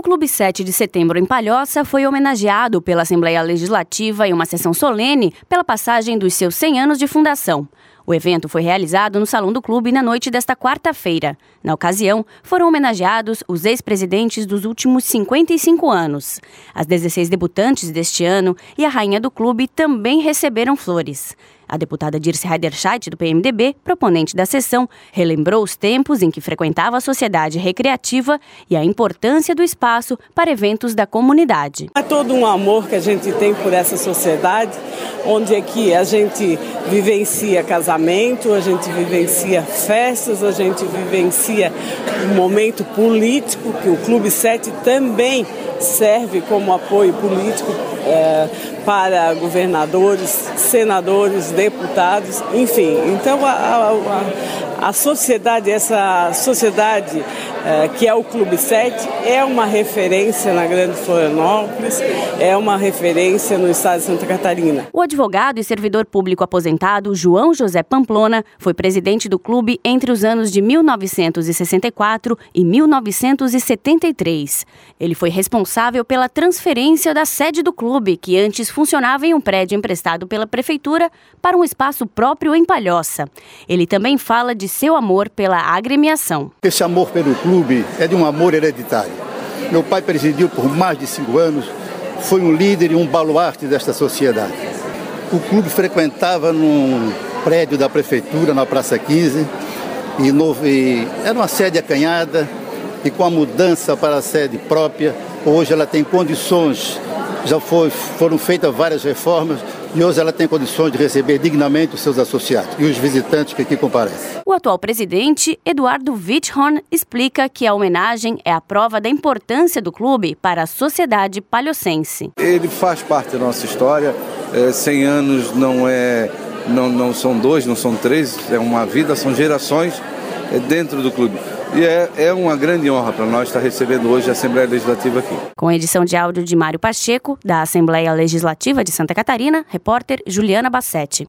O Clube 7 de Setembro em Palhoça foi homenageado pela Assembleia Legislativa em uma sessão solene pela passagem dos seus 100 anos de fundação. O evento foi realizado no Salão do Clube na noite desta quarta-feira. Na ocasião, foram homenageados os ex-presidentes dos últimos 55 anos. As 16 debutantes deste ano e a rainha do clube também receberam flores. A deputada Dirce Heiderscheit, do PMDB, proponente da sessão, relembrou os tempos em que frequentava a sociedade recreativa e a importância do espaço para eventos da comunidade. É todo um amor que a gente tem por essa sociedade, onde aqui a gente vivencia casamento, a gente vivencia festas, a gente vivencia um momento político, que o Clube 7 também serve como apoio político para governadores, senadores, deputados, enfim. Então a sociedade, essa sociedade que é o Clube 7, é uma referência na Grande Florianópolis, é uma referência no estado de Santa Catarina. O advogado e servidor público aposentado João José Pamplona foi presidente do clube entre os anos de 1964 e 1973. Ele foi responsável pela transferência da sede do clube, que antes funcionava em um prédio emprestado pela prefeitura, para um espaço próprio em Palhoça. Ele também fala de seu amor pela agremiação. Esse amor pelo clube é de um amor hereditário. Meu pai presidiu por mais de 5 anos, foi um líder e um baluarte desta sociedade. O clube frequentava num prédio da prefeitura, na Praça 15, e era uma sede acanhada, e com a mudança para a sede própria, hoje ela tem condições, foram feitas várias reformas, e hoje ela tem condições de receber dignamente os seus associados e os visitantes que aqui comparecem. O atual presidente, Eduardo Witthorn, explica que a homenagem é a prova da importância do clube para a sociedade palhocense. Ele faz parte da nossa história, 100 anos não são 2, não são 3, é uma vida, são gerações dentro do clube. E é uma grande honra para nós estar recebendo hoje a Assembleia Legislativa aqui. Com a edição de áudio de Mário Pacheco, da Assembleia Legislativa de Santa Catarina, repórter Juliana Bassetti.